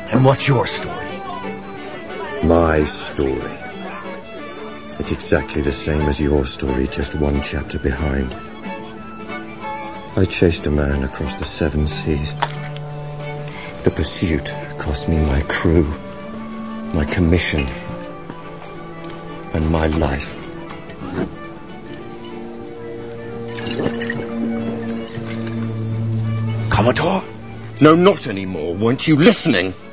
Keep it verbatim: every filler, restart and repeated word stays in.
And what's your story? My story. It's exactly the same as your story, just one chapter behind. I chased a man across the seven seas. The pursuit cost me my crew, my commission, and my life. Commodore? No, not anymore. Weren't you listening?